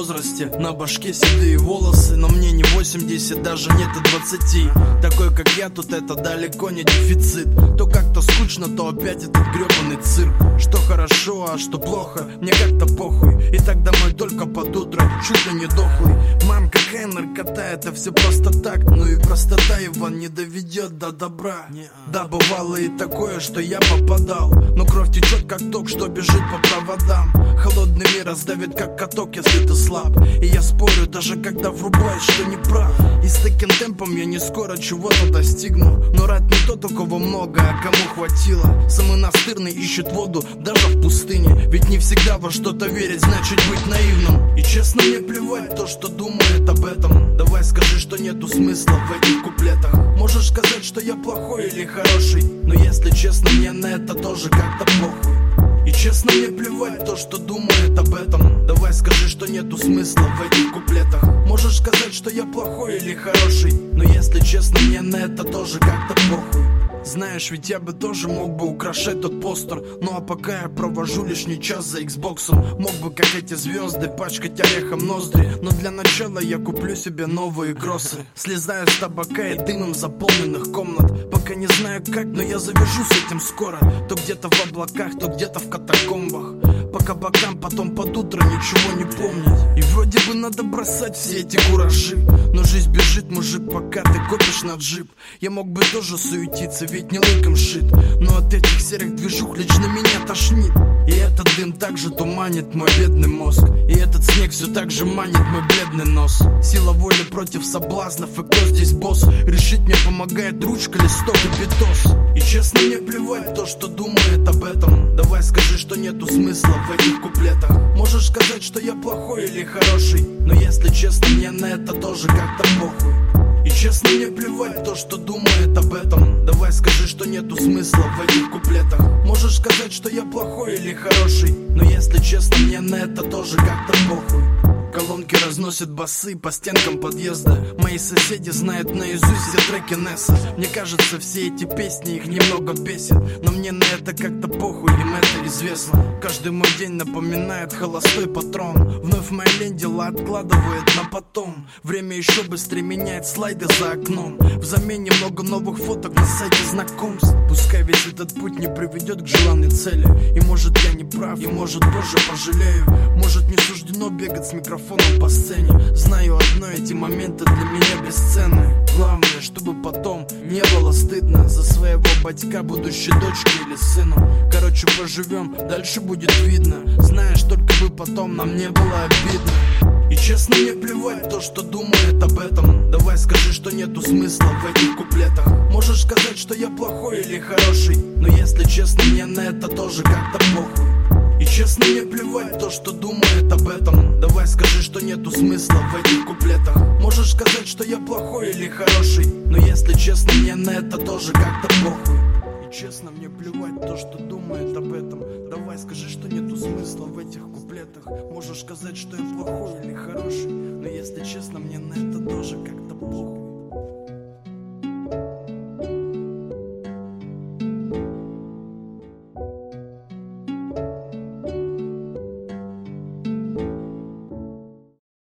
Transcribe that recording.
возрасте. На башке седые волосы, но мне не 80, даже нет и 20. Такой как я, тут это далеко не дефицит. То как-то скучно, то опять этот гребаный цирк. Что хорошо, а что плохо, мне как-то похуй. И так домой только под утро, чуть ли не дохлый. Мам, какая наркота, это все просто так. Ну и простота, Иван, не доведет до добра. Да, бывало и такое, что я попадал, но кровь течет как ток, что бежит по проводам. Холодный мир раздавит как каток, если ты слаб. И я спорю, даже когда врубаюсь, что не прав. И с таким темпом я не скоро чего-то достигну. Но рад не тот, у кого много, а кому хватило. Самый настырный ищет воду даже в пустыне. Ведь не всегда во что-то верить, значит быть наивным. И честно, мне плевать то, что думает об этом. Давай скажи, что нету смысла в этих куплетах. Можешь сказать, что я плохой или хороший, но если честно, мне на это тоже как-то похуй. И честно, мне плевать то, что думает об этом. Давай скажи, что нету смысла в этих куплетах. Можешь сказать, что я плохой или хороший, но если честно, мне на это тоже как-то похуй. Знаешь, ведь я бы тоже мог бы украшать тот постер. Ну а пока я провожу лишний час за Xbox'ом, мог бы, как эти звезды, пачкать орехом ноздри. Но для начала я куплю себе новые кроссы. Слезаю с табака и дымом заполненных комнат. Пока не знаю как, но я завяжу с этим скоро. То где-то в облаках, то где-то в катакомбах. По кабакам, потом под утро ничего не помнить. И вроде бы надо бросать все эти куражи, но жизнь бежит, мужик, пока ты копишь на джип. Я мог бы тоже суетиться, ведь не лыком шит, но от этих серых движух лично меня тошнит. И этот дым также туманит мой бедный мозг, и этот снег все так же манит мой бледный нос. Сила воли против соблазнов, и кто здесь босс? Решить мне помогает ручка, листок и битос. И честно, мне плевать то, что думает об этом. Давай скажи, что нету смысла в этих куплетах. Можешь сказать, что я плохой или хороший, но если честно, мне на это тоже как-то похуй. И честно, мне плевать то, что думает об этом. Давай скажи, что нету смысла в этих куплетах. Можешь сказать, что я плохой или хороший, но если честно, мне на это тоже как-то похуй. Колонки разносят басы по стенкам подъезда. Мои соседи знают наизусть все треки Несса. Мне кажется, все эти песни их немного бесит, но мне на это как-то похуй, им это известно. Каждый мой день напоминает холостой патрон. Вновь моя лень дела откладывает на потом. Время еще быстрее меняет слайды за окном. Взамен немного новых фоток на сайте знакомств. Пускай весь этот путь не приведет к желанной цели. И может я не прав, и может позже пожалею. Может не суждено бегать с микрофоном по сцене. Знаю одно, эти моменты для меня бесценны. Главное, чтобы потом не было стыдно за своего батька, будущей дочке или сыну. Короче, поживем, дальше будет видно. Знаешь, только бы потом нам не было обидно. И честно, мне плевать то, что думает об этом. Давай скажи, что нету смысла в этих куплетах. Можешь сказать, что я плохой или хороший, но если честно, мне на это тоже как-то похуй. И честно, мне плевать то, что думает об этом. Давай скажи, что нету смысла в этих куплетах. Можешь сказать, что я плохой или хороший, но если честно, мне на это тоже как-то похуй. И честно, мне плевать то, что думает об этом. Давай скажи, что нету смысла в этих куплетах. Можешь сказать, что я плохой или хороший, но если честно, мне на это тоже как-то